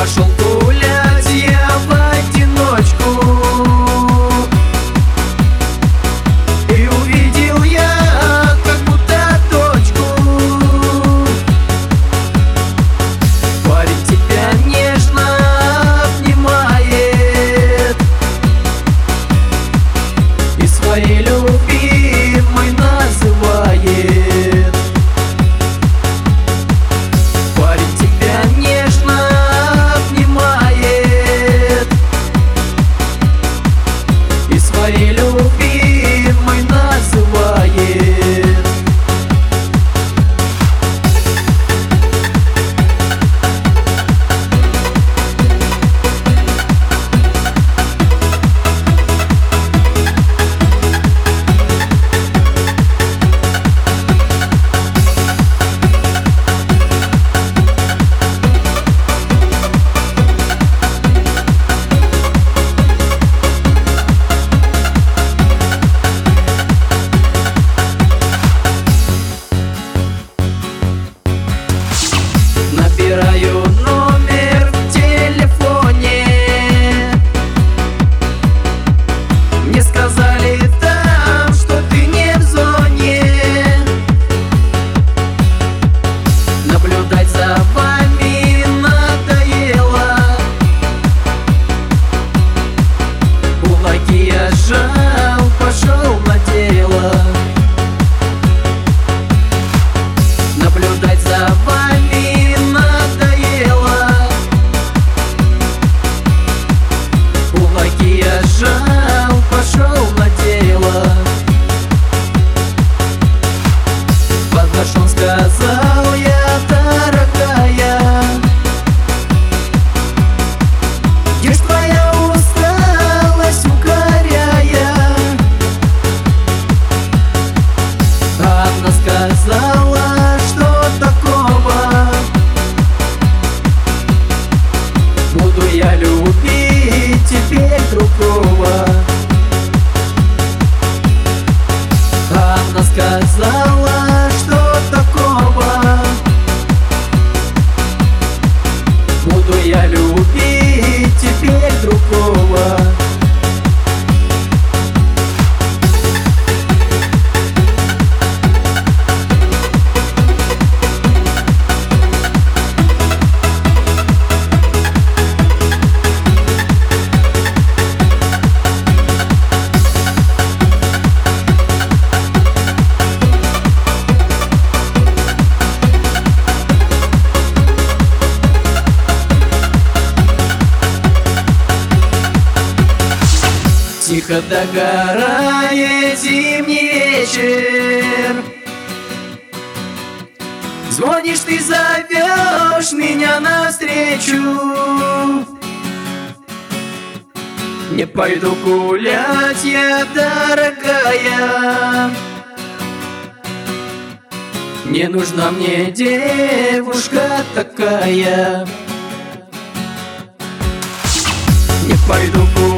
Пошел гулять я в одиночку, и увидел я как будто дочку. Парень тебя нежно обнимает и своей любимой называет. Парень тебя нежно обнимает и своей любимой называет. Набираю номер в телефоне, мне сказали там, что ты не в зоне. Наблюдать за вами надоело, кулаки я сжал, пошел на дело. Наблюдать за вами надоело, кулаки я сжал, пошел на дело. Подошел, сказал я: дорогая, где ж твоя усталость укоряя? Она сказала: что такого? Буду я любить теперь другого. Она сказала: что такого? Буду я любить теперь другого. Тихо догорает зимний вечер, звонишь ты, зовешь меня навстречу. Не пойду гулять я, дорогая, не нужна мне девушка такая. Не пойду гулять